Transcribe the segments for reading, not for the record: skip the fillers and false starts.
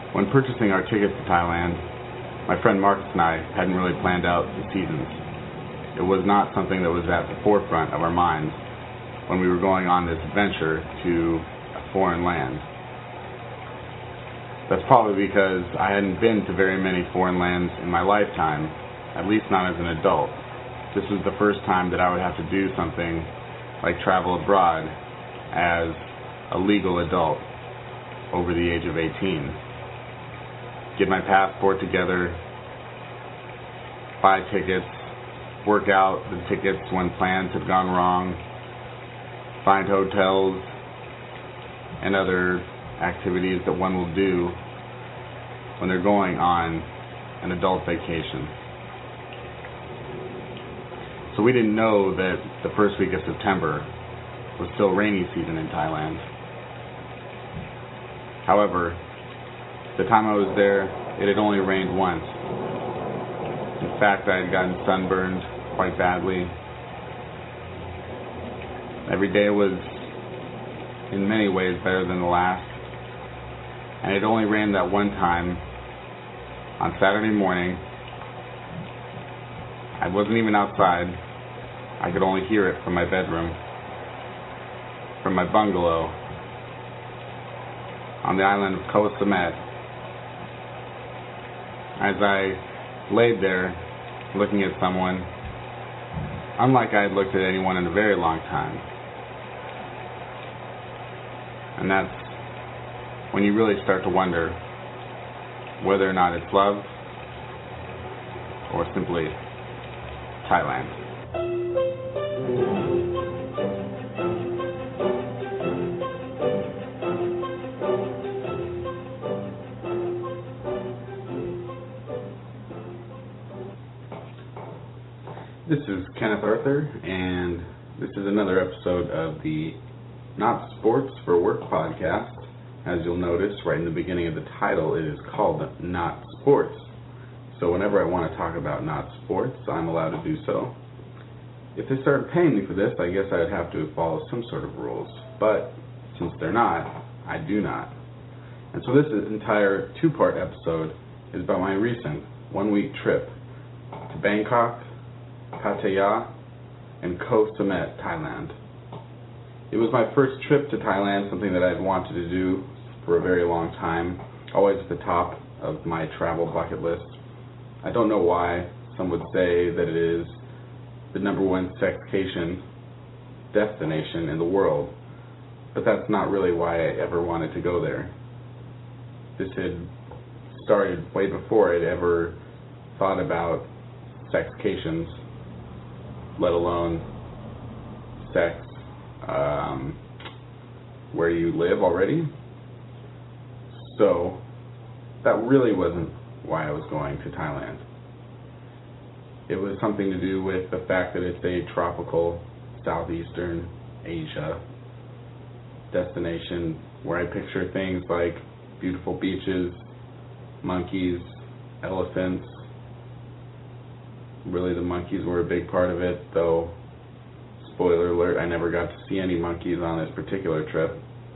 When purchasing our tickets to Thailand, my friend Marcus and I hadn't really planned out the seasons. It was not something that was at the forefront of our minds when we were going on this adventure to a foreign land. That's probably because I hadn't been to very many foreign lands in my lifetime, at least not as an adult. This was the first time that I would have to do something like travel abroad as a legal adult over the age of 18. Get my passport together, buy tickets, work out the tickets when plans had gone wrong, find hotels and other activities that one will do when they're going on an adult vacation. So we didn't know that the first week of September was still rainy season in Thailand. However, the time I was there, it had only rained once. In fact, I had gotten sunburned quite badly. Every day was, in many ways, better than the last. And it only rained that one time on Saturday morning. I wasn't even outside. I could only hear it from my bedroom, from my bungalow on the island of Koh Samet. As I laid there looking at someone, unlike I had looked at anyone in a very long time. And that's when you really start to wonder whether or not it's love or simply Thailand. This is Kenneth Arthur, and this is another episode of the Not Sports for Work podcast. As you'll notice right in the beginning of the title, it is called Not Sports. So whenever I want to talk about not sports, I'm allowed to do so. If they started paying me for this, I guess I'd have to follow some sort of rules. But since they're not, I do not. And so this entire two-part episode is about my recent one-week trip to Bangkok, Pattaya, and Koh Samet, Thailand. It was my first trip to Thailand, something that I'd wanted to do for a very long time, always at the top of my travel bucket list. I don't know why some would say that it is the number one sexcation destination in the world, but that's not really why I ever wanted to go there. This had started way before I'd ever thought about sexcations, let alone sex, where you live already. So that really wasn't why I was going to Thailand. It was something to do with the fact that it's a tropical Southeastern Asia destination where I picture things like beautiful beaches, monkeys, elephants. Really, the monkeys were a big part of it, though, spoiler alert, I never got to see any monkeys on this particular trip.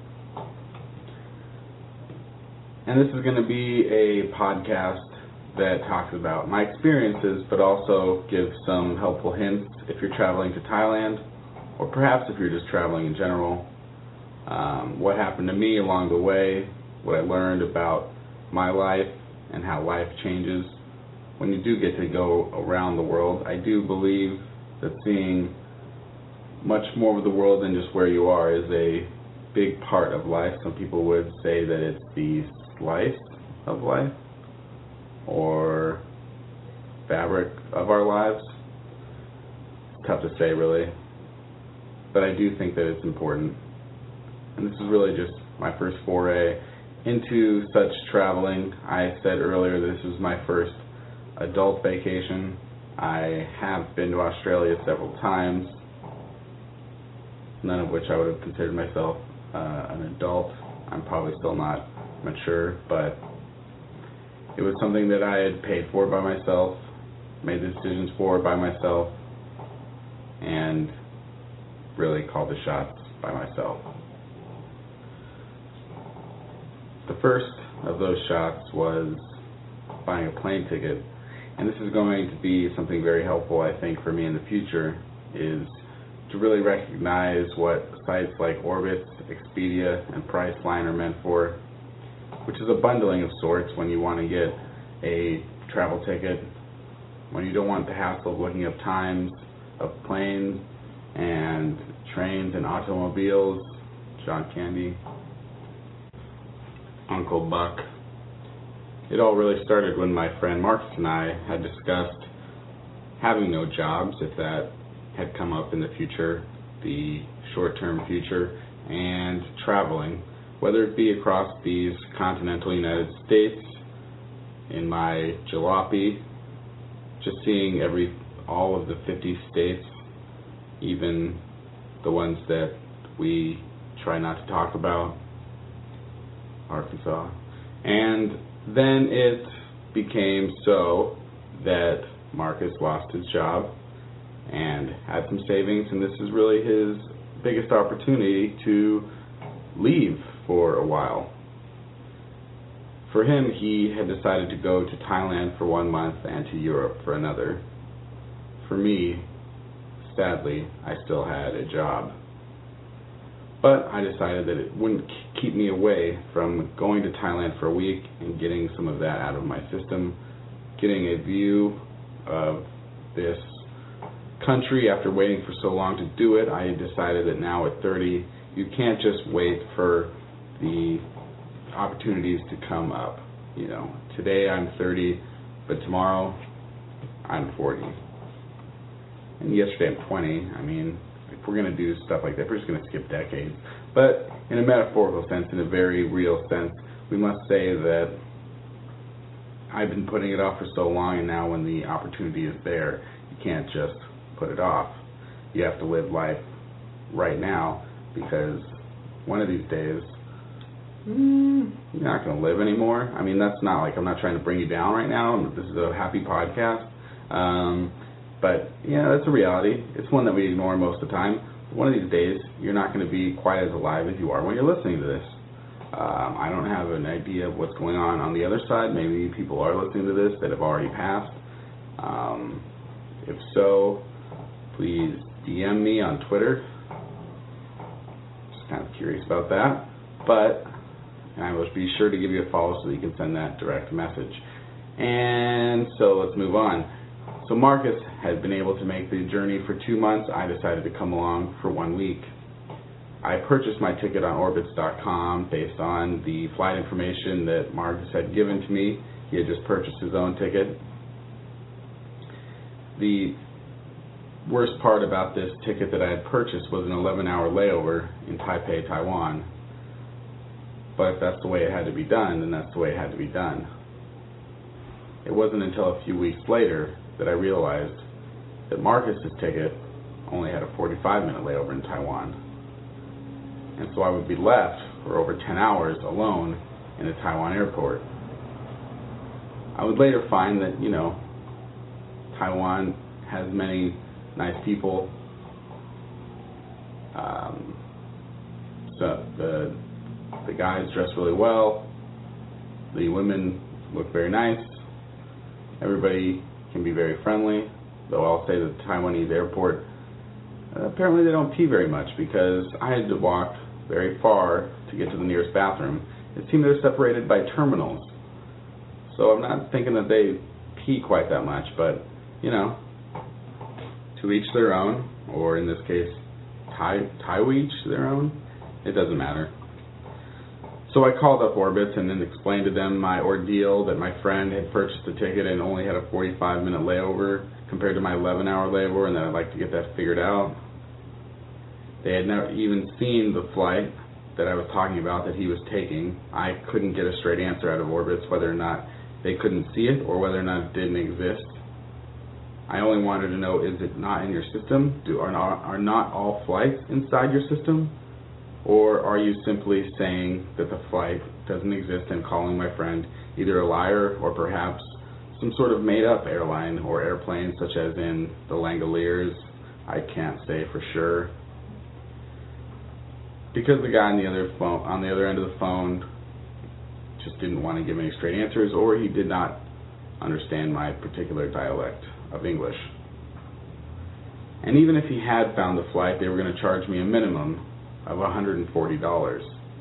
And this is going to be a podcast that talks about my experiences, but also gives some helpful hints if you're traveling to Thailand, or perhaps if you're just traveling in general. What happened to me along the way, what I learned about my life, and how life changes when you do get to go around the world. I do believe that seeing much more of the world than just where you are is a big part of life. Some people would say that it's the slice of life or fabric of our lives. It's tough to say, really, but I do think that it's important. And this is really just my first foray into such traveling. I said earlier this was my first adult vacation. I have been to Australia several times, none of which I would have considered myself an adult. I'm probably still not mature, but it was something that I had paid for by myself, made the decisions for by myself, and really called the shots by myself. The first of those shots was buying a plane ticket. And this is going to be something very helpful, I think, for me in the future, is to really recognize what sites like Orbitz, Expedia, and Priceline are meant for, which is a bundling of sorts when you want to get a travel ticket, when you don't want the hassle of looking up times of planes and trains and automobiles. John Candy, Uncle Buck. It all really started when my friend Marcus and I had discussed having no jobs, if that had come up in the future, the short-term future, and traveling, whether it be across these continental United States, in my jalopy, just seeing all of the 50 states, even the ones that we try not to talk about, Arkansas. And then it became so that Marcus lost his job and had some savings, and this is really his biggest opportunity to leave for a while. For him, he had decided to go to Thailand for 1 month and to Europe for another. For me, sadly, I still had a job. But I decided that it wouldn't keep me away from going to Thailand for a week and getting some of that out of my system, getting a view of this country after waiting for so long to do it. I decided that now at 30, you can't just wait for the opportunities to come up. You know, today I'm 30, but tomorrow I'm 40. And yesterday I'm 20. I mean, if we're going to do stuff like that, we're just going to skip decades. But in a metaphorical sense, in a very real sense, we must say that I've been putting it off for so long, and now when the opportunity is there, you can't just put it off. You have to live life right now, because one of these days, you're not going to live anymore. I mean, that's not like, I'm not trying to bring you down right now. This is a happy podcast. But, yeah, that's a reality. It's one that we ignore most of the time. One of these days, you're not going to be quite as alive as you are when you're listening to this. I don't have an idea of what's going on the other side. Maybe people are listening to this that have already passed. If so, please DM me on Twitter. Just kind of curious about that. But I will be sure to give you a follow so that you can send that direct message. And so let's move on. So Marcus had been able to make the journey for 2 months. I decided to come along for 1 week. I purchased my ticket on Orbitz.com based on the flight information that Marcus had given to me. He had just purchased his own ticket. The worst part about this ticket that I had purchased was an 11-hour layover in Taipei, Taiwan. But if that's the way it had to be done, then that's the way it had to be done. It wasn't until a few weeks later that I realized that Marcus's ticket only had a 45-minute layover in Taiwan. And so I would be left for over 10 hours alone in a Taiwan airport. I would later find that, you know, Taiwan has many nice people. So the guys dress really well. The women look very nice. Everybody can be very friendly, though I'll say that the Taiwanese airport, apparently they don't pee very much, because I had to walk very far to get to the nearest bathroom. It seemed they're separated by terminals. So I'm not thinking that they pee quite that much, but, you know, to each their own, or in this case, each their own. It doesn't matter. So I called up Orbitz and then explained to them my ordeal, that my friend had purchased a ticket and only had a 45-minute layover compared to my 11-hour layover, and that I'd like to get that figured out. They had never even seen the flight that I was talking about that he was taking. I couldn't get a straight answer out of Orbitz whether or not they couldn't see it or whether or not it didn't exist. I only wanted to know, is it not in your system? Are not all flights inside your system? Or are you simply saying that the flight doesn't exist and calling my friend either a liar or perhaps some sort of made-up airline or airplane, such as in the Langoliers? I can't say for sure. Because the guy on the other end of the phone just didn't want to give any straight answers, or he did not understand my particular dialect of English. And even if he had found the flight, they were going to charge me a minimum of $140.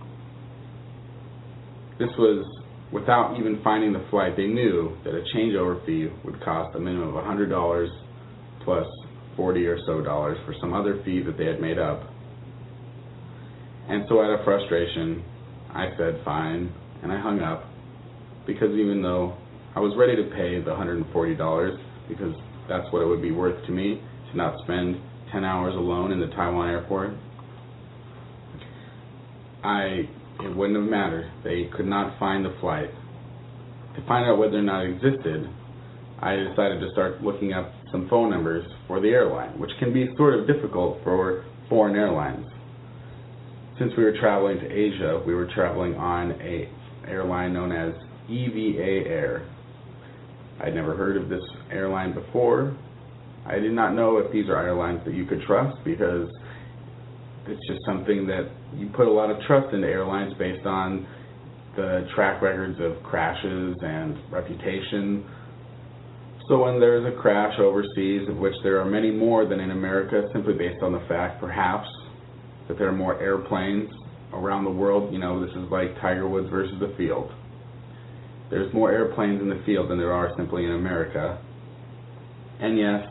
This was without even finding the flight. They knew that a changeover fee would cost a minimum of $100 plus $40 or so for some other fee that they had made up. And so out of frustration, I said fine, and I hung up, because even though I was ready to pay the $140, because that's what it would be worth to me to not spend 10 hours alone in the Taiwan airport, it wouldn't have mattered. They could not find the flight. To find out whether or not it existed, I decided to start looking up some phone numbers for the airline, which can be sort of difficult for foreign airlines. Since we were traveling to Asia, we were traveling on an airline known as EVA Air. I'd never heard of this airline before. I did not know if these are airlines that you could trust, because it's just something that you put a lot of trust into airlines based on the track records of crashes and reputation. So when there's a crash overseas, of which there are many more than in America, simply based on the fact, perhaps, that there are more airplanes around the world. This is like Tiger Woods versus the field. There's more airplanes in the field than there are simply in America. And yes,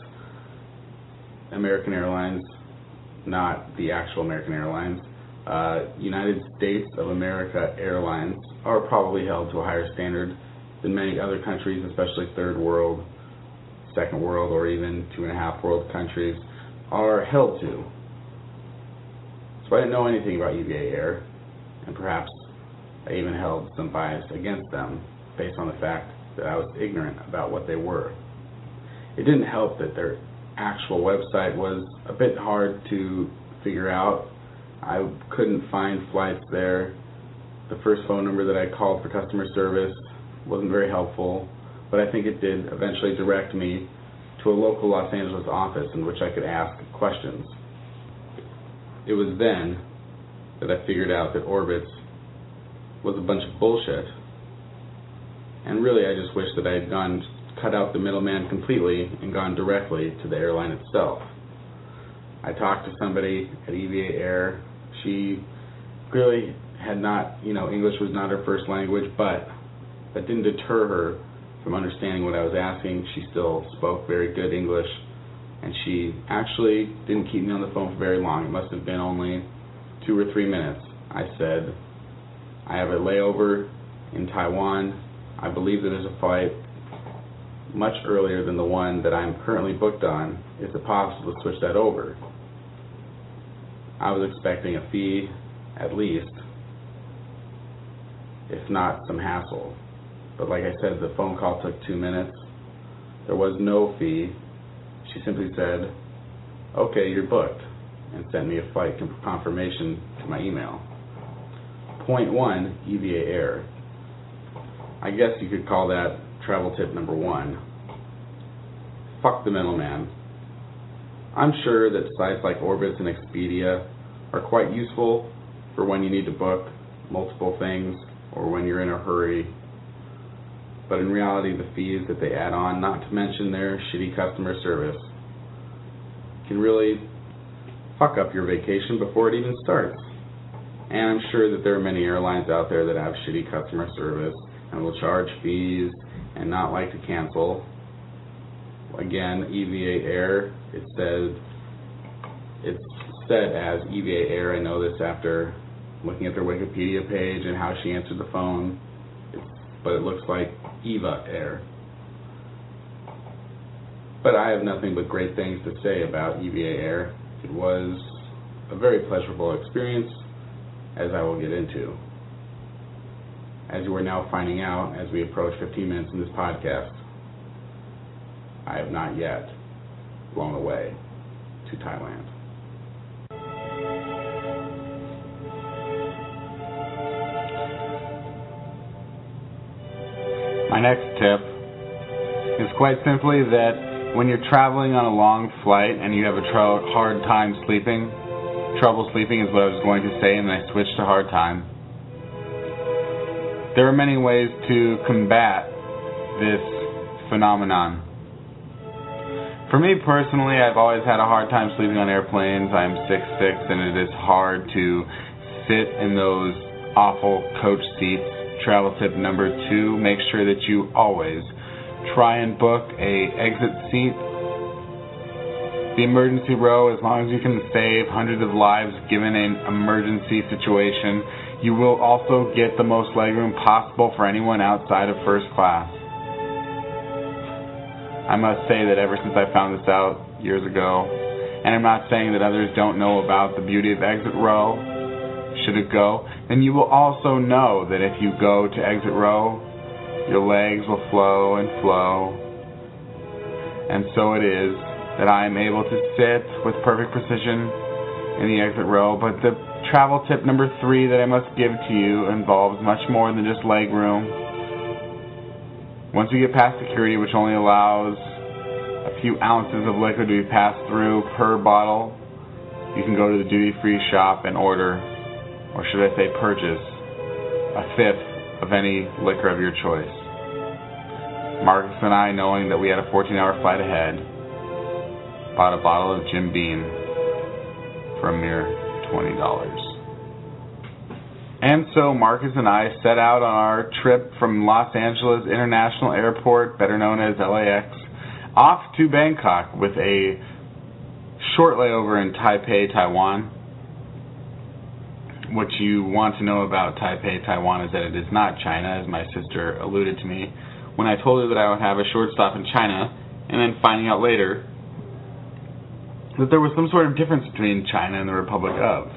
American Airlines, not the actual American Airlines, United States of America Airlines are probably held to a higher standard than many other countries, especially third world, second world, or even 2.5 world countries are held to. So I didn't know anything about EVA Air, and perhaps I even held some bias against them based on the fact that I was ignorant about what they were. It didn't help that their actual website was a bit hard to figure out. I couldn't find flights there. The first phone number that I called for customer service wasn't very helpful, but I think it did eventually direct me to a local Los Angeles office in which I could ask questions. It was then that I figured out that Orbitz was a bunch of bullshit, and really I just wish that I had cut out the middleman completely and gone directly to the airline itself. I talked to somebody at EVA Air. She clearly had not, English was not her first language, but that didn't deter her from understanding what I was asking. She still spoke very good English, and she actually didn't keep me on the phone for very long. It must have been only 2 or 3 minutes. I said, I have a layover in Taiwan. I believe that there's a flight much earlier than the one that I'm currently booked on. Is it possible to switch that over? I was expecting a fee, at least, if not some hassle. But like I said, the phone call took 2 minutes. There was no fee. She simply said, okay, you're booked, and sent me a flight confirmation to my email. Point 1, EVA Air. I guess you could call that travel tip number 1. Fuck the middleman. I'm sure that sites like Orbitz and Expedia are quite useful for when you need to book multiple things or when you're in a hurry. But in reality, the fees that they add on, not to mention their shitty customer service, can really fuck up your vacation before it even starts. And I'm sure that there are many airlines out there that have shitty customer service and will charge fees and not like to cancel. Again, EVA Air, it's said as EVA Air. I know this after looking at their Wikipedia page and how she answered the phone, but it looks like EVA Air. But I have nothing but great things to say about EVA Air. It was a very pleasurable experience, as I will get into. As you are now finding out as we approach 15 minutes in this podcast, I have not yet flown away to Thailand. My next tip is quite simply that when you're traveling on a long flight and you have a hard time sleeping, trouble sleeping is what I was going to say, and I switched to hard time. There are many ways to combat this phenomenon. For me personally, I've always had a hard time sleeping on airplanes. I'm 6'6", and it is hard to sit in those awful coach seats. Travel tip number 2, make sure that you always try and book a exit seat. The emergency row, as long as you can save hundreds of lives given an emergency situation, you will also get the most legroom possible for anyone outside of first class. I must say that ever since I found this out years ago, and I'm not saying that others don't know about the beauty of exit row, should it go, then you will also know that if you go to exit row, your legs will flow and flow. And so it is that I am able to sit with perfect precision in the exit row. But the travel tip number 3 that I must give to you involves much more than just leg room. Once you get past security, which only allows a few ounces of liquid to be passed through per bottle, you can go to the duty-free shop and order, or should I say purchase, a fifth of any liquor of your choice. Marcus and I, knowing that we had a 14-hour flight ahead, bought a bottle of Jim Beam for a mere $20. And so Marcus and I set out on our trip from Los Angeles International Airport, better known as LAX, off to Bangkok with a short layover in Taipei, Taiwan. What you want to know about Taipei, Taiwan is that it is not China, as my sister alluded to me when I told her that I would have a short stop in China, and then finding out later that there was some sort of difference between China and the Republic of.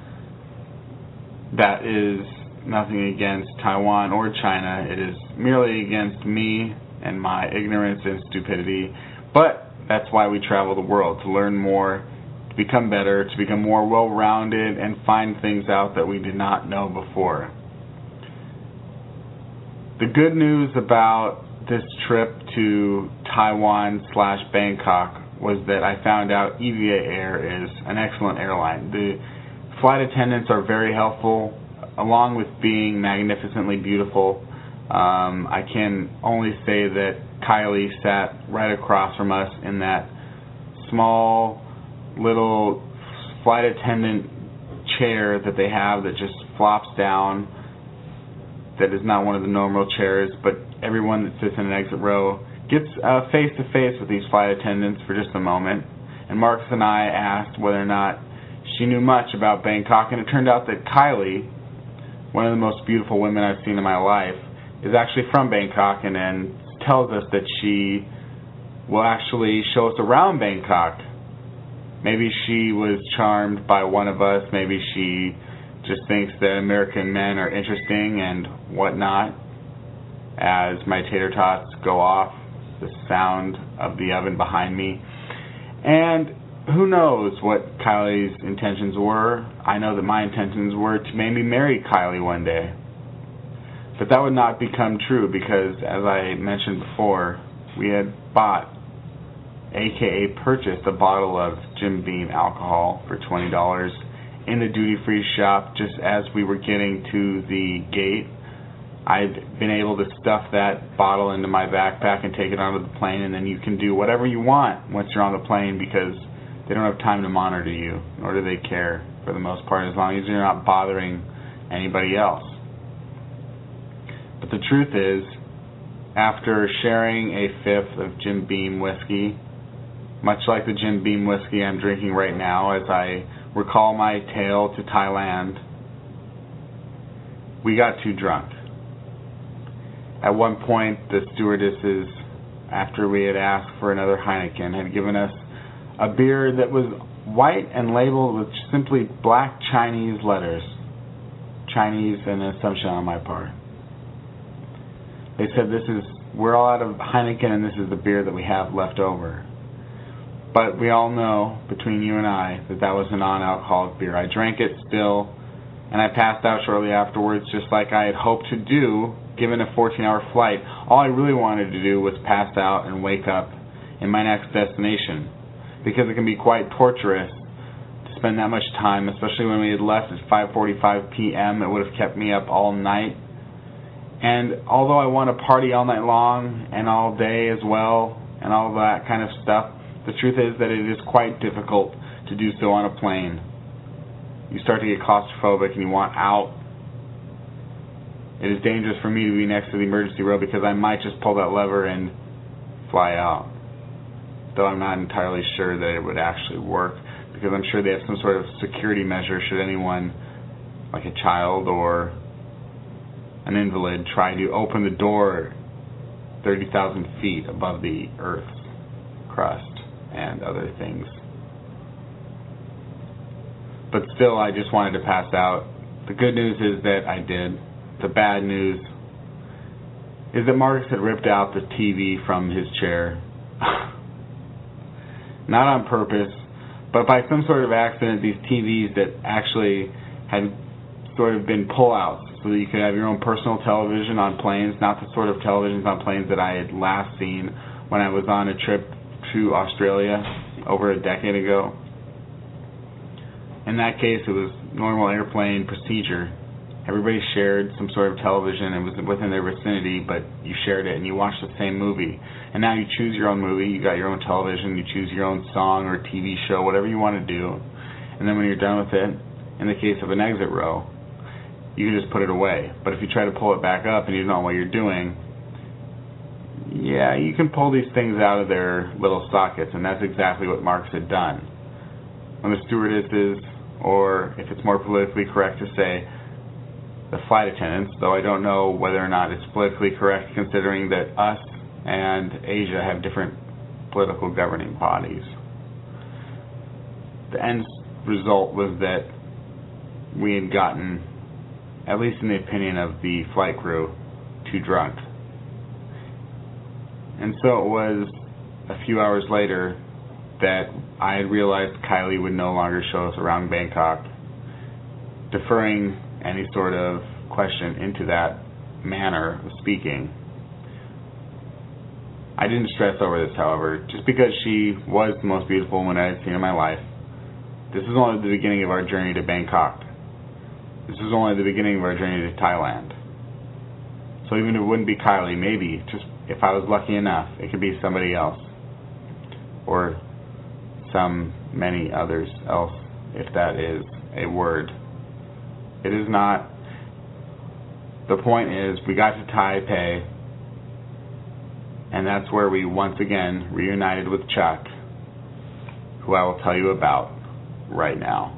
That is nothing against Taiwan or China. It is merely against me and my ignorance and stupidity. But that's why we travel the world, to learn more, to become better, to become more well-rounded, and find things out that we did not know before. The good news about this trip to Taiwan/Bangkok was that I found out EVA Air is an excellent airline. The flight attendants are very helpful, along with being magnificently beautiful. I can only say that Kylie sat right across from us in that small little flight attendant chair that they have that just flops down. That is not one of the normal chairs, but everyone that sits in an exit row gets face-to-face with these flight attendants for just a moment. And Marcus and I asked whether or not she knew much about Bangkok, and it turned out that Kylie, one of the most beautiful women I've seen in my life, is actually from Bangkok, and then tells us that she will actually show us around Bangkok. Maybe she was charmed by one of us, maybe she just thinks that American men are interesting and whatnot. As my tater tots go off, the sound of the oven behind me. And who knows what Kylie's intentions were. I know that my intentions were to maybe marry Kylie one day. But that would not become true because, as I mentioned before, we had bought, aka purchased, a bottle of Jim Beam alcohol for $20 in the duty-free shop just as we were getting to the gate. I'd been able to stuff that bottle into my backpack and take it onto the plane, and then you can do whatever you want once you're on the plane because they don't have time to monitor you, nor do they care for the most part, as long as you're not bothering anybody else. But the truth is, after sharing a fifth of Jim Beam whiskey, much like the Jim Beam whiskey I'm drinking right now as I recall my tale to Thailand, we got too drunk. At one point, the stewardesses, after we had asked for another Heineken, had given us a beer that was white and labeled with simply black Chinese letters. Chinese, an assumption on my part. They said, we're all out of Heineken and this is the beer that we have left over. But we all know, between you and I, that was a non-alcoholic beer. I drank it still, and I passed out shortly afterwards, just like I had hoped to do, given a 14-hour flight. All I really wanted to do was pass out and wake up in my next destination, because it can be quite torturous to spend that much time, especially when we had left at 5:45 p.m. It would have kept me up all night, And although I want to party all night long and all day as well and all that kind of stuff, the truth is that it is quite difficult to do so on a plane. You start to get claustrophobic and you want out. It is dangerous for me to be next to the emergency row because I might just pull that lever and fly out. Though I'm not entirely sure that it would actually work, because I'm sure they have some sort of security measure should anyone, like a child or an invalid, try to open the door 30,000 feet above the Earth's crust and other things. But still, I just wanted to pass out. The good news is that I did. The bad news is that Marcus had ripped out the TV from his chair. Not on purpose, but by some sort of accident, these TVs that actually had sort of been pull-outs so that you could have your own personal television on planes, not the sort of televisions on planes that I had last seen when I was on a trip to Australia over a decade ago. In that case, it was normal airplane procedure. Everybody shared some sort of television. It was within their vicinity, but you shared it and you watched the same movie. And now you choose your own movie, you got your own television, you choose your own song or TV show, whatever you want to do. And then when you're done with it, in the case of an exit row, you can just put it away. But if you try to pull it back up and you don't know what you're doing, yeah, you can pull these things out of their little sockets, and that's exactly what Marcus had done. When the stewardesses, or if it's more politically correct to say, the flight attendants, though I don't know whether or not it's politically correct considering that us and Asia have different political governing bodies. The end result was that we had gotten, at least in the opinion of the flight crew, too drunk. And so it was a few hours later that I had realized Kylie would no longer show us around Bangkok, deferring any sort of question into that manner of speaking. I didn't stress over this, however, just because she was the most beautiful woman I had seen in my life. This is only the beginning of our journey to Bangkok. This is only the beginning of our journey to Thailand. So even if it wouldn't be Kylie, maybe, just if I was lucky enough, it could be somebody else. Or many others else, if that is a word. It is not. The point is, we got to Taipei, and that's where we once again reunited with Chuck, who I will tell you about right now.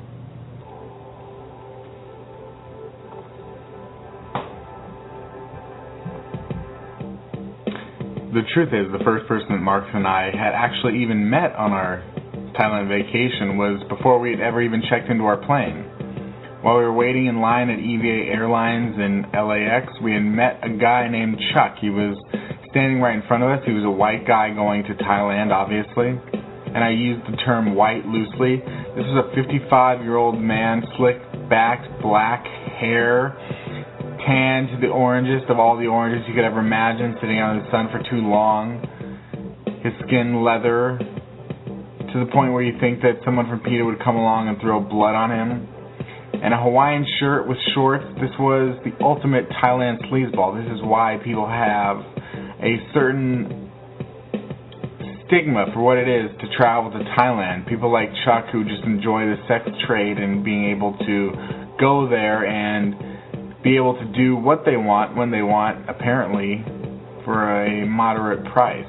The truth is, the first person that Marcus and I had actually even met on our Thailand vacation was before we had ever even checked into our plane. While we were waiting in line at EVA Airlines in LAX, we had met a guy named Chuck. He was standing right in front of us. He was a white guy going to Thailand, obviously. And I used the term white loosely. This was a 55-year-old man, slick-backed, black hair, tan to the orangest of all the oranges you could ever imagine, sitting out in the sun for too long. His skin leather, to the point where you think that someone from PETA would come along and throw blood on him. And a Hawaiian shirt with shorts. This was the ultimate Thailand sleazeball. This is why people have a certain stigma for what it is to travel to Thailand. People like Chuck who just enjoy the sex trade and being able to go there and be able to do what they want when they want, apparently, for a moderate price.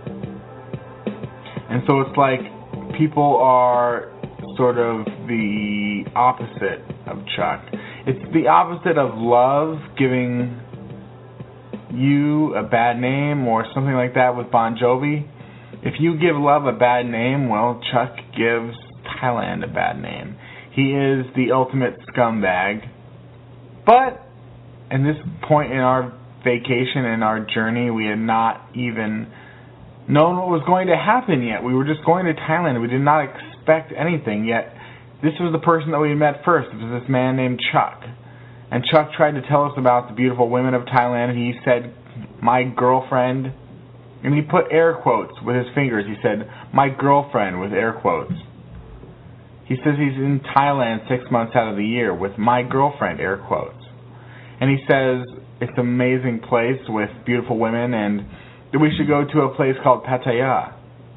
And so it's like people are sort of the opposite of Chuck. It's the opposite of love giving you a bad name or something like that with Bon Jovi. If you give love a bad name, well, Chuck gives Thailand a bad name. He is the ultimate scumbag. But at this point in our vacation and our journey, we had not even known what was going to happen yet. We were just going to Thailand. We did not expect anything, yet this was the person that we had met first. It was this man named Chuck. And Chuck tried to tell us about the beautiful women of Thailand. He said, my girlfriend, and he put air quotes with his fingers. He said, my girlfriend, with air quotes. He says he's in Thailand 6 months out of the year with my girlfriend, air quotes. And he says it's an amazing place with beautiful women, and that we should go to a place called Pattaya.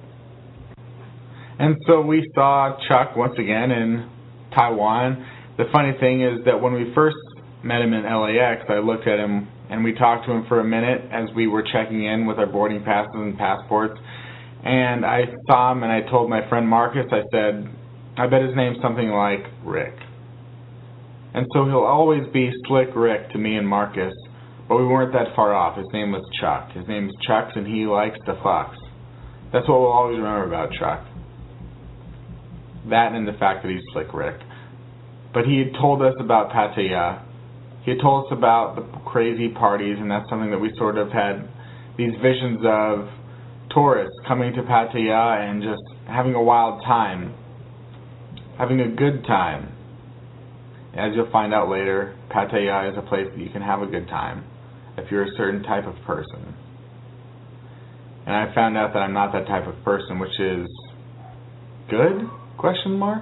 And so we saw Chuck once again in Taiwan. The funny thing is that when we first met him in LAX, I looked at him and we talked to him for a minute as we were checking in with our boarding passes and passports. And I saw him and I told my friend Marcus, I said, I bet his name's something like Rick. And so he'll always be Slick Rick to me and Marcus, but we weren't that far off. His name was Chuck. His name is Chuck, and he likes to fuck. That's what we'll always remember about Chuck. That and the fact that he's Slick Rick. But he had told us about Pattaya. He had told us about the crazy parties, and that's something that we sort of had these visions of tourists coming to Pattaya and just having a wild time, having a good time. As you'll find out later, Pattaya is a place that you can have a good time if you're a certain type of person. And I found out that I'm not that type of person, which is good? Question mark?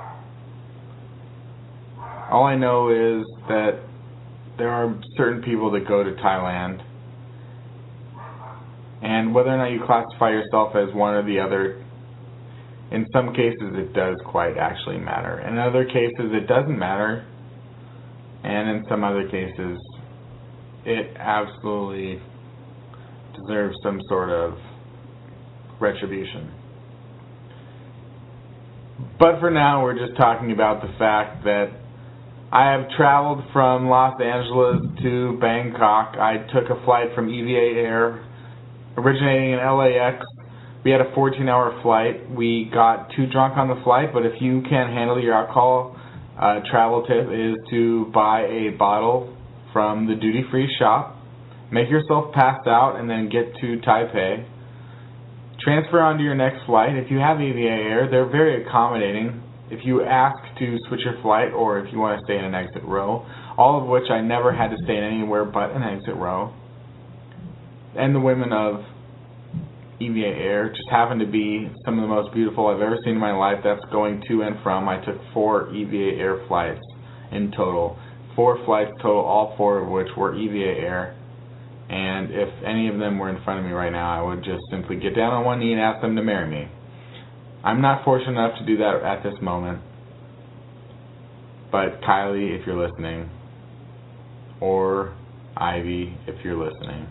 All I know is that there are certain people that go to Thailand, and whether or not you classify yourself as one or the other, in some cases it does quite actually matter. In other cases it doesn't matter, and in some other cases it absolutely deserves some sort of retribution. But for now we're just talking about the fact that I have traveled from Los Angeles to Bangkok. I took a flight from EVA Air originating in LAX. We had a 14-hour flight. We got too drunk on the flight, but if you can't handle your alcohol, travel tip is to buy a bottle from the duty-free shop, make yourself pass out, and then get to Taipei. Transfer onto your next flight. If you have EVA Air, they're very accommodating. If you ask to switch your flight, or if you want to stay in an exit row, all of which I never had to stay in anywhere but an exit row. And the women of EVA Air just happen to be some of the most beautiful I've ever seen in my life. That's going to and from. I took 4 EVA Air flights in total. 4 flights total, all 4 of which were EVA Air. And if any of them were in front of me right now, I would just simply get down on one knee and ask them to marry me. I'm not fortunate enough to do that at this moment. But Kylie, if you're listening, or Ivy, if you're listening,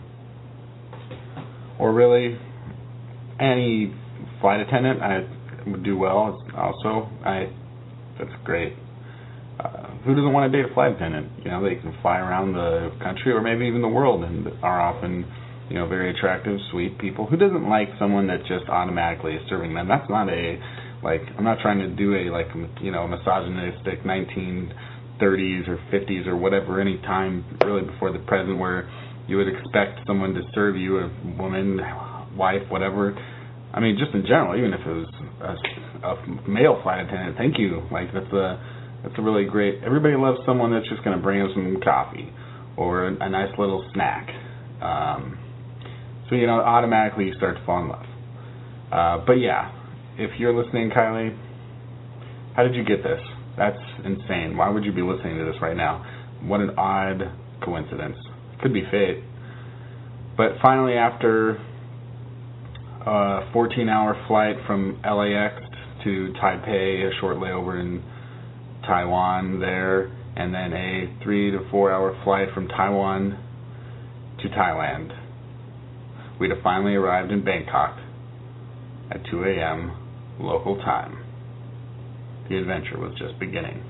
or really any flight attendant, I would do well. Also, that's great. Who doesn't want to date a flight attendant? You know, they can fly around the country or maybe even the world and are often, you know, very attractive, sweet people. Who doesn't like someone that just automatically is serving them? That's not I'm not trying to do a misogynistic 1930s or 50s or whatever, any time really before the present where you would expect someone to serve you, a woman, wife, whatever. I mean, just in general, even if it was a male flight attendant, thank you. That's a really great. Everybody loves someone that's just going to bring them some coffee or a nice little snack. So, automatically you start to fall in love. But yeah, if you're listening, Kylie, how did you get this? That's insane. Why would you be listening to this right now? What an odd coincidence. Could be fate. But finally, after a 14-hour flight from LAX to Taipei, a short layover in Taiwan there, and then a 3 to 4 hour flight from Taiwan to Thailand, we'd have finally arrived in Bangkok at 2 a.m. local time. The adventure was just beginning.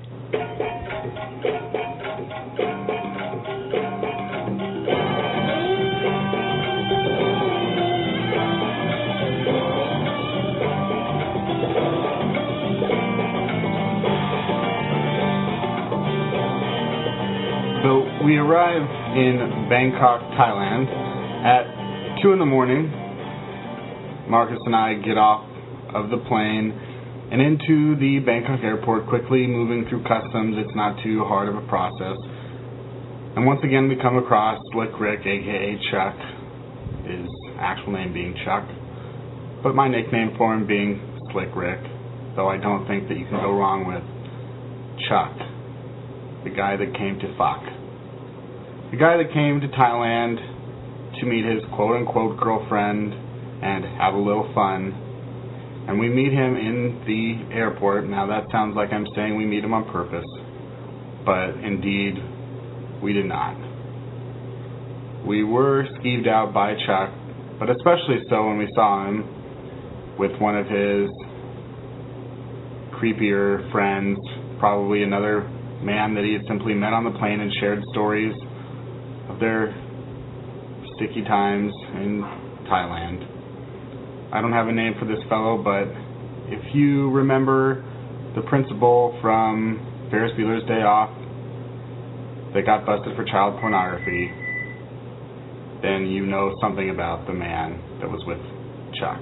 So we arrived in Bangkok, Thailand at 2 in the morning. Marcus and I get off of the plane and into the Bangkok airport, quickly moving through customs. It's not too hard of a process. And once again we come across Slick Rick, aka Chuck, his actual name being Chuck, but my nickname for him being Slick Rick, though I don't think that you can go wrong with Chuck, the guy that came to fuck. the guy that came to Thailand to meet his quote-unquote girlfriend and have a little fun. And we meet him in the airport. Now that sounds like I'm saying we meet him on purpose, but indeed we did not. We were skeeved out by Chuck, but especially so when we saw him with one of his creepier friends, probably another man that he had simply met on the plane and shared stories of their sticky times in Thailand. I don't have a name for this fellow, but if you remember the principal from Ferris Bueller's Day Off that got busted for child pornography, then you know something about the man that was with Chuck.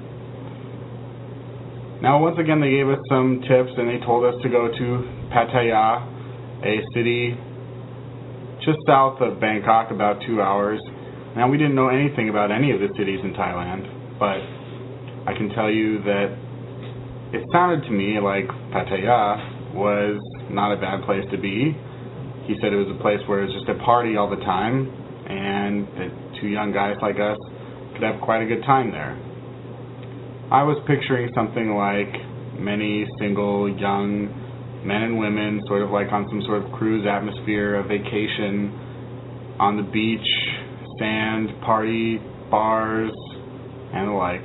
Now, once again, they gave us some tips, and they told us to go to Pattaya, a city just south of Bangkok, about 2 hours. Now, we didn't know anything about any of the cities in Thailand, but I can tell you that it sounded to me like Pattaya was not a bad place to be. He said it was a place where it was just a party all the time, and that two young guys like us could have quite a good time there. I was picturing something like many single young men and women, sort of like on some sort of cruise atmosphere, a vacation on the beach, sand, party, bars, and the like.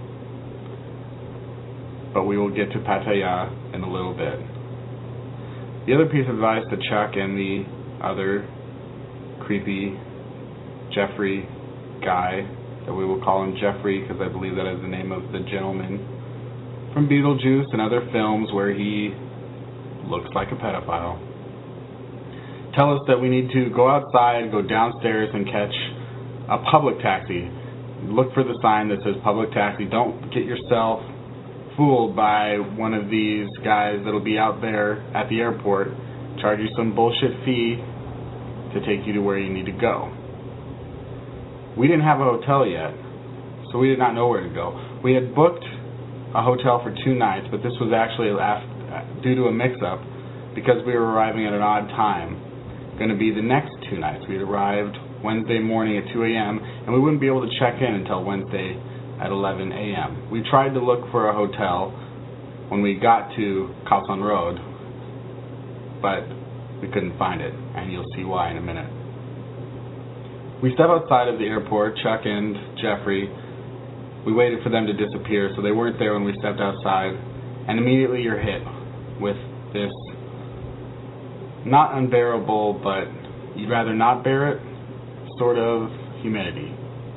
But we will get to Pattaya in a little bit. The other piece of advice to Chuck and the other creepy Jeffrey guy, that we will call him Jeffrey because I believe that is the name of the gentleman from Beetlejuice and other films where he looks like a pedophile. Tell us that we need to go outside, go downstairs, and catch a public taxi. Look for the sign that says public taxi. Don't get yourself fooled by one of these guys that'll be out there at the airport, charge you some bullshit fee to take you to where you need to go. We didn't have a hotel yet, so we did not know where to go. We had booked a hotel for 2 nights, but this was actually due to a mix-up because we were arriving at an odd time. Going to be the next 2 nights. We had arrived Wednesday morning at 2 a.m., and we wouldn't be able to check in until Wednesday at 11 a.m. We tried to look for a hotel when we got to Khao San Road, but we couldn't find it, and you'll see why in a minute. We stepped outside of the airport, Chuck and Jeffrey. We waited for them to disappear, so they weren't there when we stepped outside, and immediately you're hit with this not unbearable, but you'd rather not bear it, sort of humidity.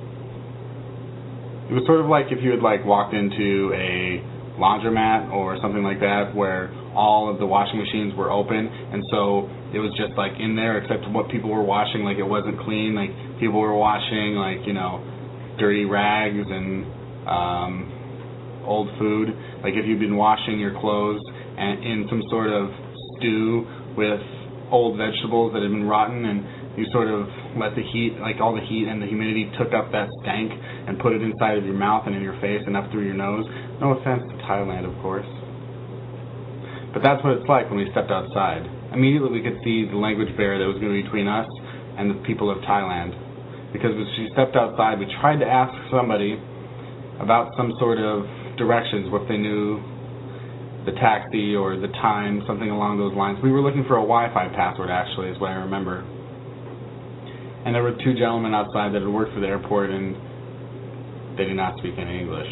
It was sort of like if you had walked into a laundromat or something like that where all of the washing machines were open, and so it was just in there except what people were washing, it wasn't clean, people were washing dirty rags and old food, if you'd been washing your clothes and in some sort of stew with old vegetables that had been rotten, and you sort of let the heat, all the heat and the humidity took up that stank and put it inside of your mouth and in your face and up through your nose. No offense to Thailand, of course. But that's what it's like when we stepped outside. Immediately we could see the language barrier that was going to be between us and the people of Thailand. Because as we stepped outside, we tried to ask somebody about some sort of directions, what they knew, the taxi or the time, something along those lines. We were looking for a Wi-Fi password, actually, is what I remember. And there were 2 gentlemen outside that had worked for the airport, and they did not speak any English.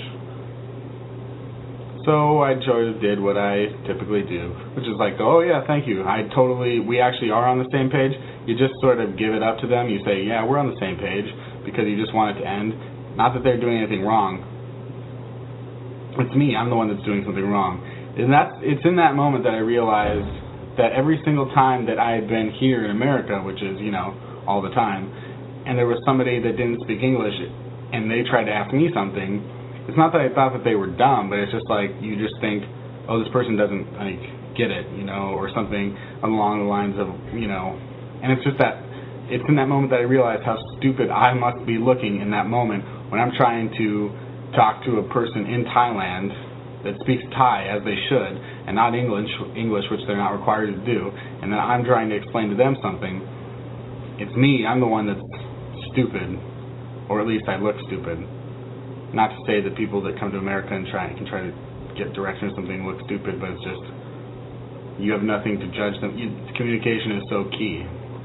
So I sort of did what I typically do, which is oh yeah, thank you. We actually are on the same page. You just sort of give it up to them. You say, yeah, we're on the same page, because you just want it to end. Not that they're doing anything wrong. It's me. I'm the one that's doing something wrong. And it's in that moment that I realized that every single time that I had been here in America, which is, all the time, and there was somebody that didn't speak English, and they tried to ask me something, it's not that I thought that they were dumb, but it's just you just think, oh, this person doesn't, get it, or something along the lines of, and it's just that, it's in that moment that I realized how stupid I must be looking in that moment when I'm trying to talk to a person in Thailand that speaks Thai as they should, and not English, which they're not required to do, and then I'm trying to explain to them something. it's me. I'm the one that's stupid, or at least I look stupid. Not to say that people that come to America and can try to get direction or something look stupid, but it's just you have nothing to judge them. Communication is so key.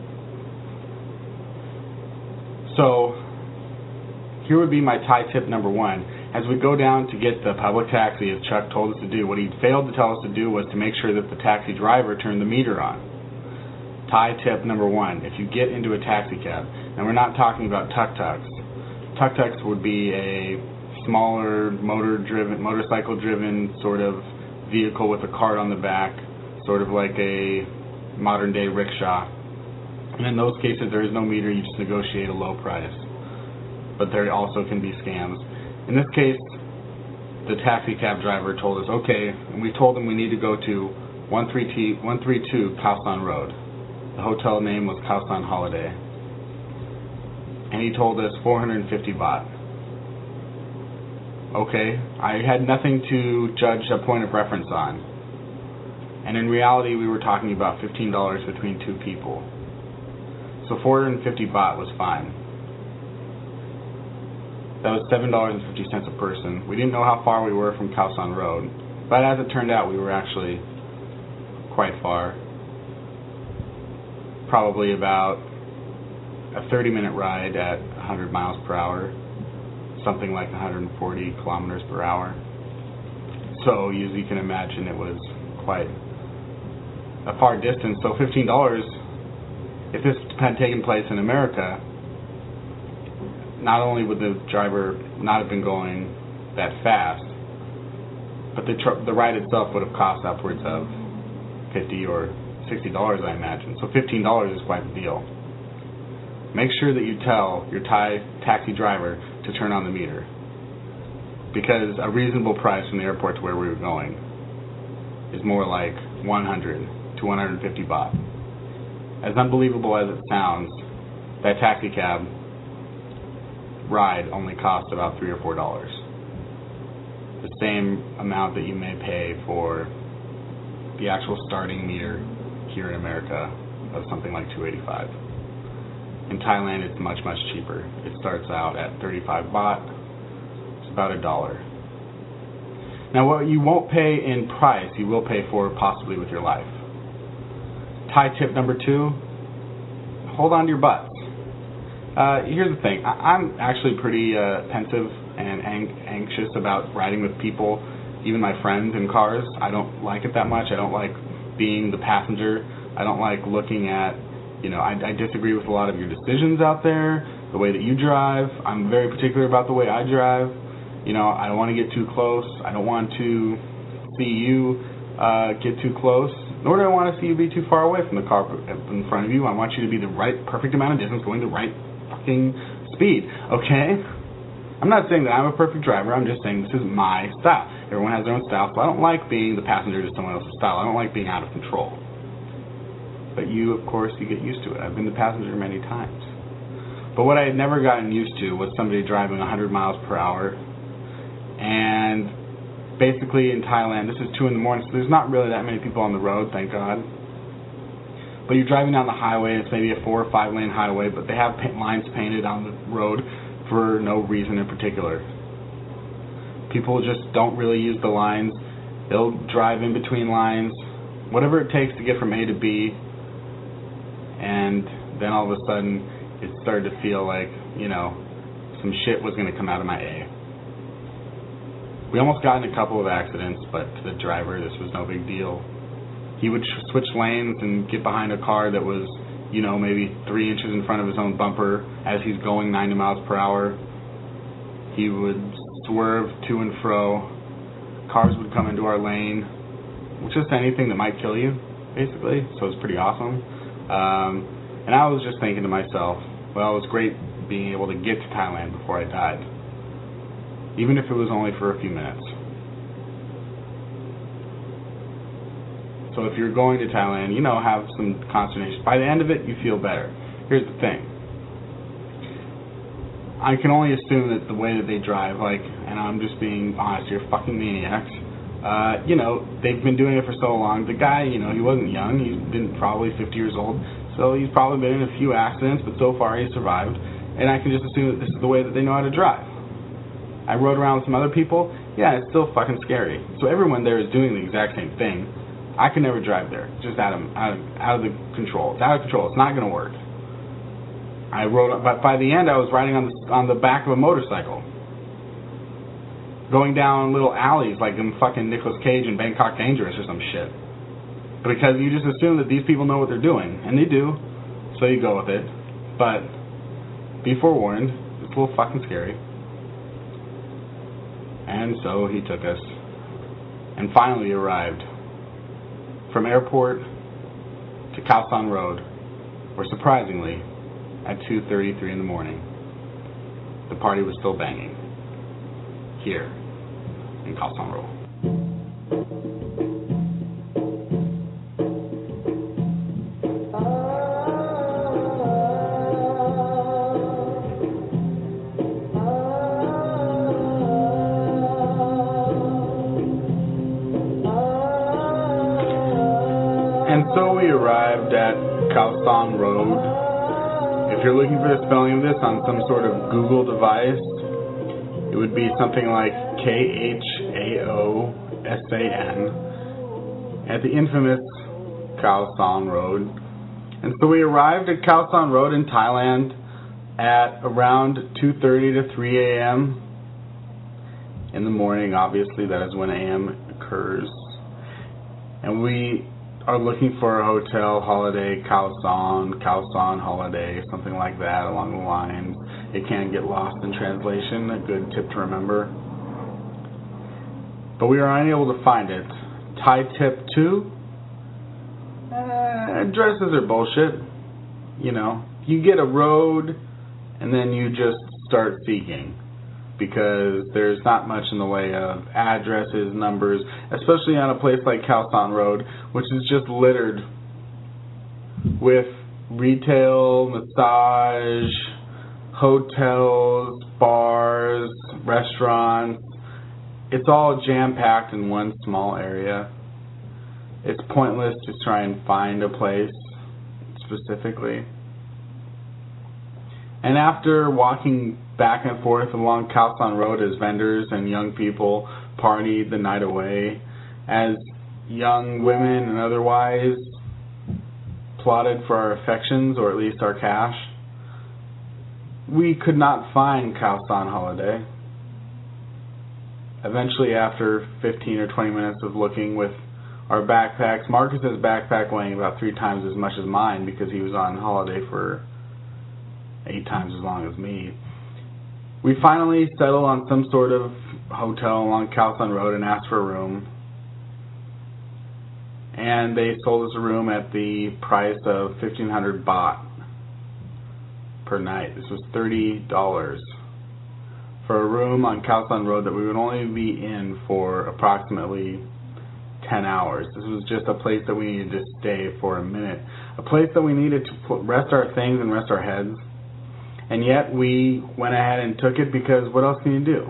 So here would be my Thai tip number 1. As we go down to get the public taxi, as Chuck told us to do, what he failed to tell us to do was to make sure that the taxi driver turned the meter on. Thai tip number 1, if you get into a taxi cab, and we're not talking about tuk-tuks. Tuk-tuks would be a smaller motorcycle-driven sort of vehicle with a cart on the back, sort of like a modern-day rickshaw. And in those cases, there is no meter, you just negotiate a low price. But there also can be scams. In this case, the taxi cab driver told us, okay, and we told him we need to go to 132 Khao San Road. The hotel name was Khao San Holiday. And he told us 450 baht. Okay, I had nothing to judge a point of reference on. And in reality, we were talking about $15 between two people. So 450 baht was fine. That was $7.50 a person. We didn't know how far we were from Khao San Road, but as it turned out, we were actually quite far. Probably about a 30-minute ride at 100 miles per hour, something like 140 kilometers per hour. So, as you can imagine, it was quite a far distance. So $15, if this had taken place in America, not only would the driver not have been going that fast, but the ride itself would have cost upwards of $50 or $60, I imagine. So $15 is quite a deal. Make sure that you tell your Thai taxi driver to turn on the meter, because a reasonable price from the airport to where we were going is more like 100 to 150 baht. As unbelievable as it sounds, that taxi cab ride only costs about $3 or $4. The same amount that you may pay for the actual starting meter here in America of something like $285. In Thailand, it's much, much cheaper. It starts out at 35 baht. It's about $1. Now, what you won't pay in price, you will pay for possibly with your life. Thai tip number 2, hold on to your butts. Here's the thing. I'm actually pretty pensive and anxious about riding with people, even my friends in cars. I don't like it that much. I don't like being the passenger. I don't like looking at, I disagree with a lot of your decisions out there, the way that you drive. I'm very particular about the way I drive. I don't want to get too close. I don't want to see you get too close, nor do I want to see you be too far away from the car in front of you. I want you to be the right, perfect amount of distance, going the right fucking speed, okay? I'm not saying that I'm a perfect driver. I'm just saying this is my style. Everyone has their own style, so I don't like being the passenger to someone else's style. I don't like being out of control. But you, of course, you get used to it. I've been the passenger many times. But what I had never gotten used to was somebody driving 100 miles per hour. And basically in Thailand, this is 2 in the morning, so there's not really that many people on the road, thank God. But you're driving down the highway, it's maybe a 4 or 5 lane highway, but they have lines painted on the road for no reason in particular. People just don't really use the lines. They'll drive in between lines, whatever it takes to get from A to B, and then all of a sudden it started to feel like, some shit was going to come out of my A. We almost got in a couple of accidents, but to the driver, this was no big deal. He would switch lanes and get behind a car that was, maybe 3 inches in front of his own bumper as he's going 90 miles per hour. He would swerve to and fro. Cars would come into our lane, which is anything that might kill you, basically. So it was pretty awesome. And I was just thinking to myself, well, it was great being able to get to Thailand before I died, even if it was only for a few minutes. So if you're going to Thailand, have some consternation. By the end of it, you feel better. Here's the thing. I can only assume that the way that they drive, and I'm just being honest here, fucking maniacs. They've been doing it for so long. The guy, he wasn't young. He didn't probably 50 years old. So he's probably been in a few accidents, but so far he's survived. And I can just assume that this is the way that they know how to drive. I rode around with some other people. Yeah, it's still fucking scary. So everyone there is doing the exact same thing. I could never drive there. Just out of the control. It's out of control. It's not going to work. I rode, but by the end I was riding on the back of a motorcycle, going down little alleys like in fucking Nicolas Cage in Bangkok Dangerous or some shit. Because you just assume that these people know what they're doing, and they do, so you go with it. But be forewarned, it's a little fucking scary. And so he took us, and finally arrived from airport to Khao San Road, where surprisingly, at 2:33 in the morning, the party was still banging here in Khao San Road. And so we arrived at Khao San Road. If you're looking for the spelling of this on some sort of Google device, it would be something like Khaosan at the infamous Khao San Road. And so we arrived at Khao San Road in Thailand at around 2:30 to 3 a.m. in the morning. Obviously, that is when AM occurs. And we are looking for a hotel, holiday, Khao San holiday, something like that along the lines. It can get lost in translation, a good tip to remember. But we are unable to find it. Thai tip 2, addresses are bullshit. You know, you get a road and then you just start seeking, because there's not much in the way of addresses, numbers, especially on a place like Khao San Road, which is just littered with retail, massage, hotels, bars, restaurants. It's all jam-packed in one small area. It's pointless to try and find a place specifically. And after walking back and forth along Khao San Road as vendors and young people partied the night away, as young women and otherwise plotted for our affections, or at least our cash, we could not find Khao San holiday. Eventually, after 15 or 20 minutes of looking with our backpacks, Marcus's backpack weighing about 3 times as much as mine because he was on holiday for 8 times as long as me, we finally settled on some sort of hotel along Khao San Road and asked for a room. And they sold us a room at the price of 1,500 baht per night. This was $30 for a room on Khao San Road that we would only be in for approximately 10 hours. This was just a place that we needed to stay for a minute. A place that we needed to rest our things and rest our heads. And yet we went ahead and took it because what else can you do?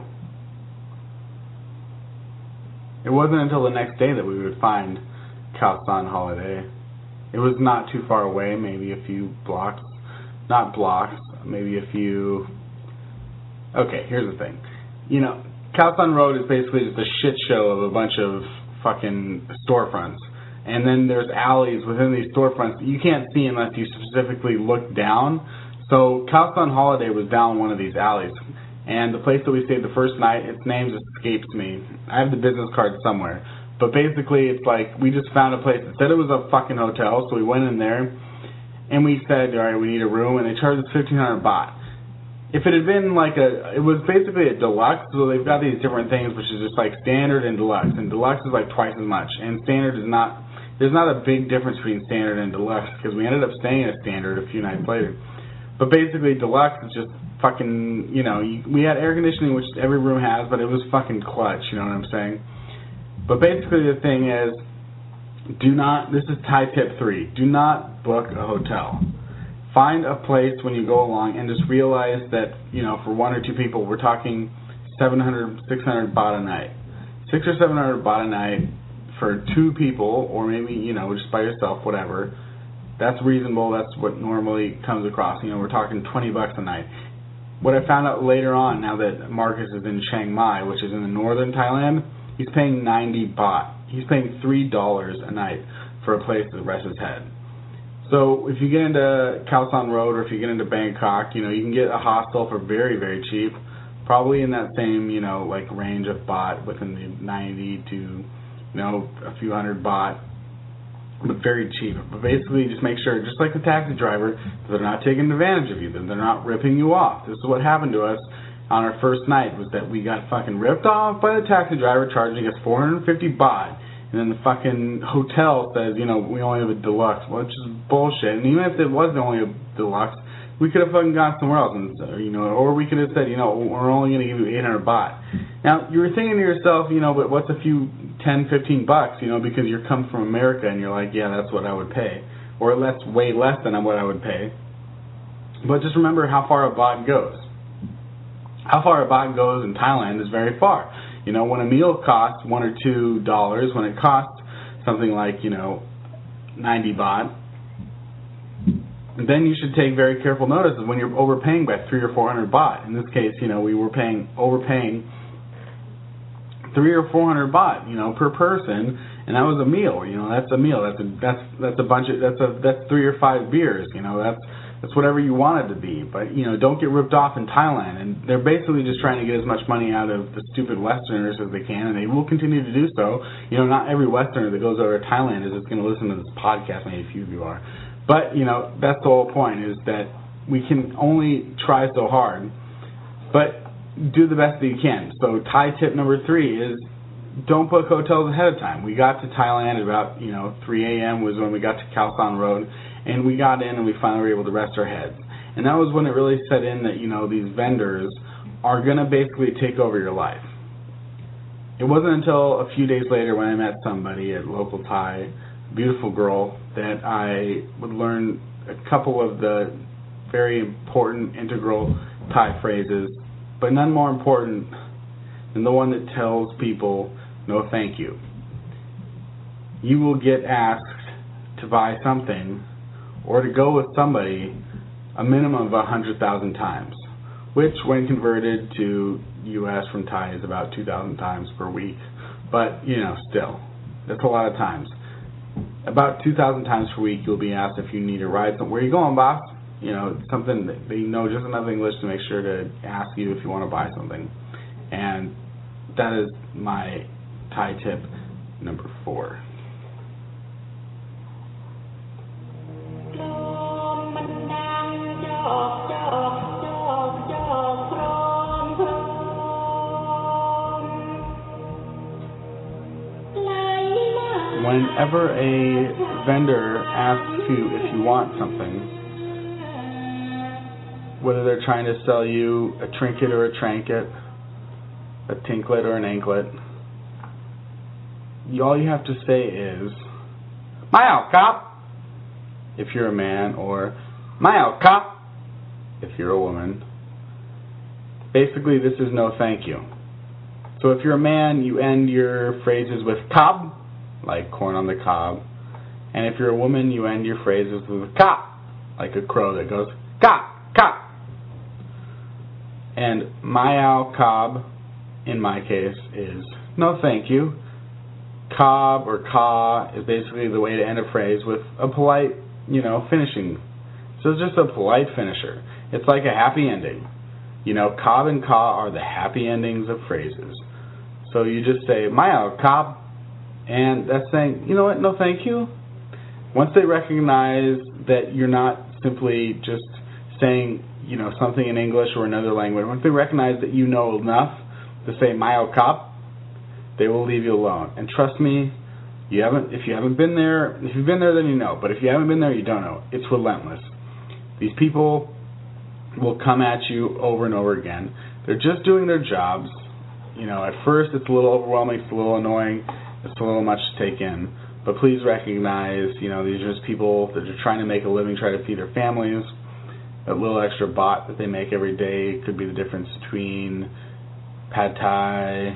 It wasn't until the next day that we would find Khao San holiday. It was not too far away, maybe a few blocks. Not blocks, maybe a few... Okay, here's the thing. You know, Khao San Road is basically just a shit show of a bunch of fucking storefronts. And then there's alleys within these storefronts that you can't see unless you specifically look down. So Khao San holiday was down one of these alleys, and the place that we stayed the first night, its name escapes me. I have the business card somewhere, but basically it's like we just found a place that said it was a fucking hotel, so we went in there, and we said, all right, we need a room, and they charged us 1,500 baht. If it had been like it was basically a deluxe, so they've got these different things, which is just like standard and deluxe is like twice as much, and standard is not, there's not a big difference between standard and deluxe, because we ended up staying at standard a few nights later. But basically, deluxe is just fucking, you know, we had air conditioning, which every room has, but it was fucking clutch, you know what I'm saying? But basically the thing is, this is Thai tip 3, do not book a hotel. Find a place when you go along and just realize that, you know, for 1 or 2 people, we're talking 700, 600 baht a night. 600 or 700 baht a night for 2 people, or maybe, you know, just by yourself, whatever. That's reasonable. That's what normally comes across. We're talking $20 a night. What I found out later on, now that Marcus is in Chiang Mai, which is in the northern Thailand, he's paying 90 baht. He's paying $3 a night for a place to rest his head. So if you get into Khao San Road, or if you get into Bangkok, you can get a hostel for very, very cheap, probably in that same, range of baht, within the 90 to, a few hundred baht, but very cheap. But basically, just make sure, just like the taxi driver, that they're not taking advantage of you, that they're not ripping you off. This is what happened to us on our first night, was that we got fucking ripped off by the taxi driver, charging us 450 baht. And then the fucking hotel says, we only have a deluxe, which is bullshit. And even if it was only a deluxe, we could have fucking gone somewhere else, and or we could have said, we're only going to give you 800 baht. Now, you were thinking to yourself, but what's a few $10, $15, because you're come from America, and you're like, yeah, that's what I would pay. Or that's way less than what I would pay. But just remember how far a baht goes. How far a baht goes in Thailand is very far. When a meal costs $1 or $2, when it costs something like, 90 baht, then you should take very careful notice of when you're overpaying by 300 or 400 baht. In this case, we were overpaying 300 or 400 baht, per person, and that was a meal. That's a meal. That's a bunch of that's 3 or 5 beers. That's whatever you want it to be. But, don't get ripped off in Thailand. And they're basically just trying to get as much money out of the stupid Westerners as they can, and they will continue to do so. Not every Westerner that goes over to Thailand is just going to listen to this podcast. Maybe a few of you are. But, that's the whole point, is that we can only try so hard. But do the best that you can. So Thai tip number 3 is don't book hotels ahead of time. We got to Thailand at about, 3 a.m. was when we got to Khao San Road. And we got in and we finally were able to rest our heads. And that was when it really set in that, these vendors are going to basically take over your life. It wasn't until a few days later when I met somebody at local Thai, a beautiful girl, that I would learn a couple of the very important integral Thai phrases, but none more important than the one that tells people, no thank you. You will get asked to buy something or to go with somebody a minimum of 100,000 times, which when converted to U.S. from Thai is about 2,000 times per week. But, still, that's a lot of times. About 2,000 times per week you'll be asked if you need a ride. Where are you going, boss? Something that they know just enough English to make sure to ask you if you want to buy something. And that is my Thai tip number 4. Whenever a vendor asks you if you want something, whether they're trying to sell you a trinket or a trinket, a tinklet or an anklet, all you have to say is, "Mile cop," if you're a man, or "Mile cop," if you're a woman. Basically, this is no thank you. So if you're a man, you end your phrases with cob, like corn on the cob. And if you're a woman, you end your phrases with ka, like a crow that goes ka, ka. And mayao cob, in my case, is no thank you. Cob or ka is basically the way to end a phrase with a polite, finishing. So it's just a polite finisher. It's like a happy ending. Cob and ka are the happy endings of phrases. So you just say, mayao cob, and that's saying, you know what, no thank you. Once they recognize that you're not simply just saying, something in English or another language, once they recognize that you know enough to say mayao cob, they will leave you alone. And trust me, if you haven't been there, if you've been there, then you know. But if you haven't been there, you don't know. It's relentless. These people will come at you over and over again. They're just doing their jobs. At first it's a little overwhelming, it's a little annoying, it's a little much to take in. But please recognize, these are just people that are trying to make a living, try to feed their families. That little extra baht that they make every day could be the difference between pad thai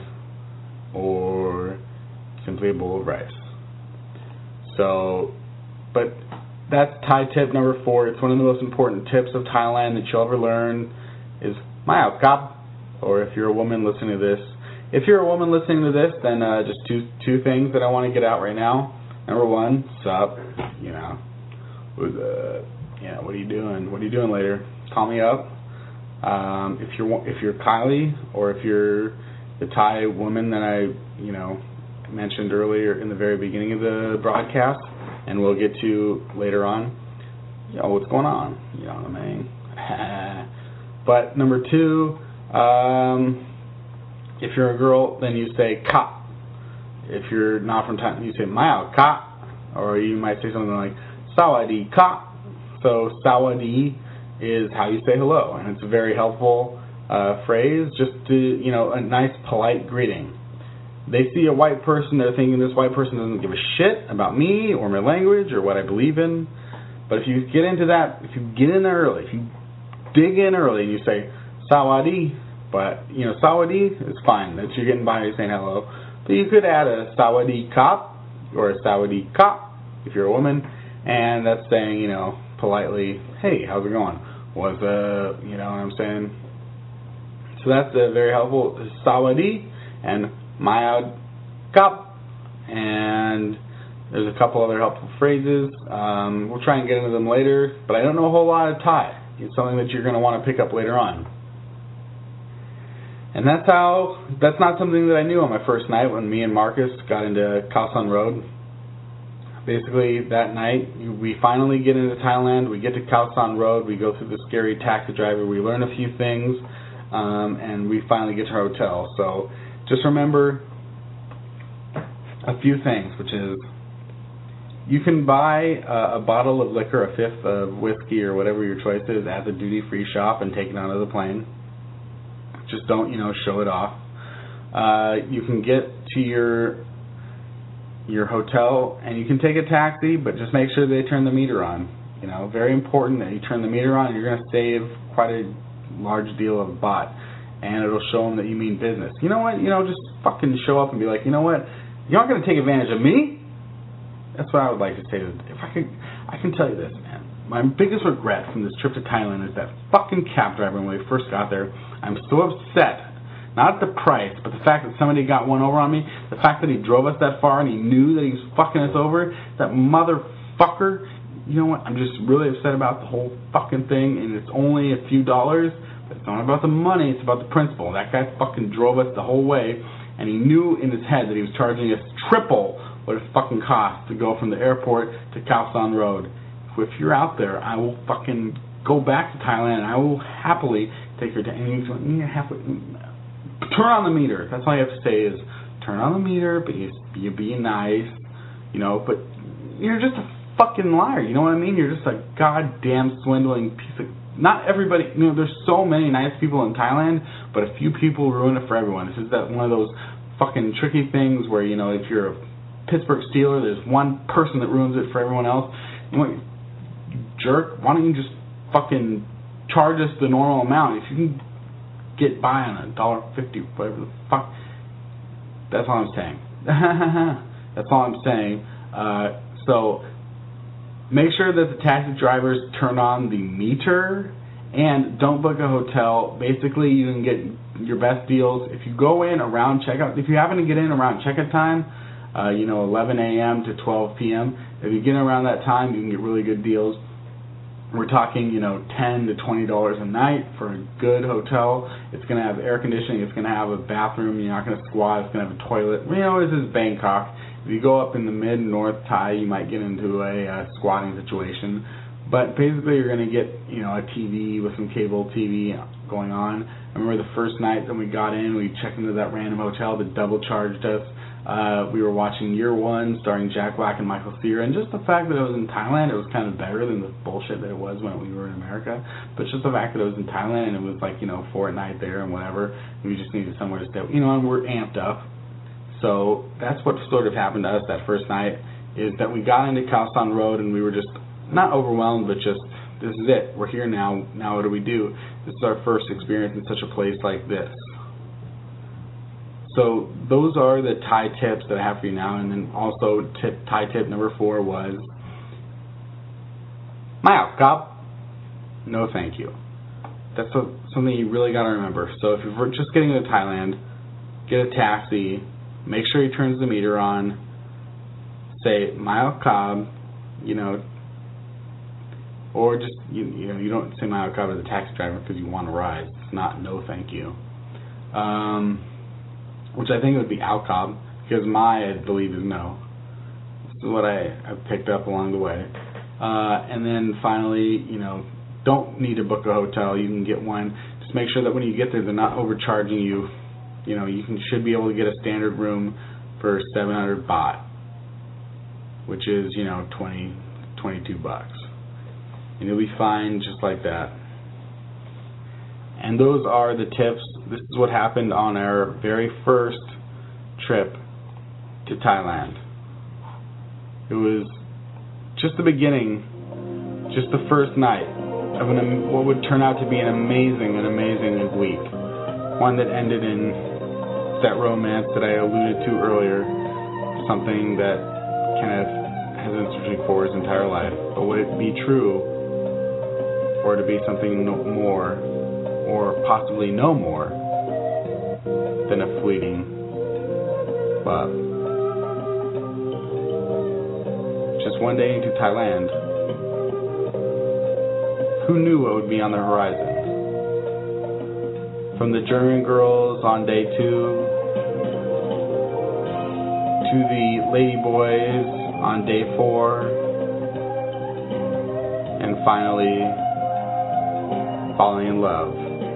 or simply a bowl of rice. So, but that's Thai tip number 4. It's one of the most important tips of Thailand that you'll ever learn is Maya Kap. Or if you're a woman listening to this. If you're a woman listening to this, then just two things that I want to get out right now. Number 1, sup, you know, what are you doing? What are you doing later? Call me up. If you're Kylie, or if you're the Thai woman that I mentioned earlier in the very beginning of the broadcast, and we'll get to later on. What's going on? You know what I mean? But number 2, if you're a girl, then you say ka. If you're not from Thailand, you say Maya ka, or you might say something like Sawadi ka. So Sawadi is how you say hello, and it's a very helpful phrase, just to, a nice polite greeting. They see a white person, they're thinking this white person doesn't give a shit about me or my language or what I believe in. But if you get into that, if you get in there early, if you dig in early and you say Sawadi, but Sawadi is fine. That's you're getting by, you're saying hello. But you could add a Sawadi Kap or a Sawadi Kap if you're a woman, and that's saying, politely, hey, how's it going? What's you know what I'm saying? So that's very helpful. Sawadi and Maya Kap, and there's a couple other helpful phrases. We'll try and get into them later, but I don't know a whole lot of Thai. It's something that you're going to want to pick up later on. And that's not something that I knew on my first night when me and Marcus got into Khao San Road. Basically, that night, we finally get into Thailand. We get to Khao San Road. We go through the scary taxi driver. We learn a few things, and we finally get to our hotel. So just remember a few things, which is you can buy a bottle of liquor, a fifth of whiskey or whatever your choice is, at the duty-free shop and take it onto the plane. Just don't, show it off. You can get to your hotel and you can take a taxi, but just make sure they turn the meter on. Very important that you turn the meter on. You're going to save quite a large deal of baht, and it'll show them that you mean business. You know what? Just fucking show up and be like, you know what? You're not going to take advantage of me? That's what I would like to say. If I can tell you this, man. My biggest regret from this trip to Thailand is that fucking cab driver when we first got there. I'm so upset. Not at the price, but the fact that somebody got one over on me. The fact that he drove us that far and he knew that he was fucking us over. That motherfucker. You know what? I'm just really upset about the whole fucking thing, and it's only a few dollars. But it's not about the money. It's about the principle. That guy fucking drove us the whole way, and he knew in his head that he was charging us triple what it fucking cost to go from the airport to Khao San Road. If you're out there, I will fucking go back to Thailand, and I will happily take your time. Turn on the meter. That's all you have to say is turn on the meter, but you're being nice, but you're just a fucking liar. You know what I mean? You're just a goddamn swindling piece of... Not everybody... there's so many nice people in Thailand, but a few people ruin it for everyone. This is one of those fucking tricky things where, if you're a Pittsburgh Steeler, there's one person that ruins it for everyone else. You jerk, why don't you just fucking charge us the normal amount? If you can get by on $1.50, whatever the fuck, that's all I'm saying. That's all I'm saying. So make sure that the taxi drivers turn on the meter, and don't book a hotel. Basically, you can get your best deals if you go in around checkout. If you happen to get in around checkout time, 11 a.m. to 12 p.m. If you get in around that time, you can get really good deals. We're talking, $10 to $20 a night for a good hotel. It's going to have air conditioning. It's going to have a bathroom. You're not going to squat. It's going to have a toilet. This is Bangkok. If you go up in the mid-north Thai, you might get into a squatting situation. But basically, you're going to get, a TV with some cable TV going on. I remember the first night that we got in, we checked into that random hotel that double charged us. We were watching Year One, starring Jack Black and Michael Cera, and just the fact that it was in Thailand, it was kind of better than the bullshit that it was when we were in America. But just the fact that it was in Thailand, and it was for a night there and whatever, and we just needed somewhere to stay, and we're amped up. So that's what sort of happened to us that first night, is that we got into Khao San Road, and we were just not overwhelmed, but just, this is it. We're here now. Now what do we do? This is our first experience in such a place like this. So those are the Thai tips that I have for you now, and then also Thai tip number 4 was Mile Cop. No thank you. That's something you really got to remember. So if you're just getting to Thailand, get a taxi, make sure he turns the meter on, say Mile Cop, or just, you don't say Mile Cop to the taxi driver because you want a ride. It's not no thank you. Which I think would be Al Cobb, because my, I believe, is no. This is what I've picked up along the way. And then finally, don't need to book a hotel. You can get one. Just make sure that when you get there, they're not overcharging you. You should be able to get a standard room for 700 baht, which is, 22 bucks. And you'll be fine just like that. And those are the tips. This is what happened on our very first trip to Thailand. It was just the beginning, just the first night of what would turn out to be an amazing week. One that ended in that romance that I alluded to earlier, something that Kenneth has been searching for his entire life. But would it be true, or to be something more, or possibly no more than a fleeting love? Just one day into Thailand, who knew what would be on the horizon? From the German girls on day 2, to the lady boys on day 4, and finally falling in love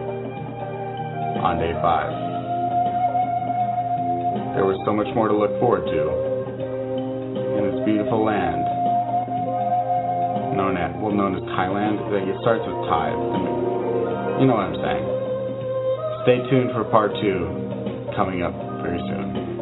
on day 5. There was so much more to look forward to in this beautiful land known as Thailand. It starts with Thai. You know what I'm saying. Stay tuned for part 2 coming up very soon.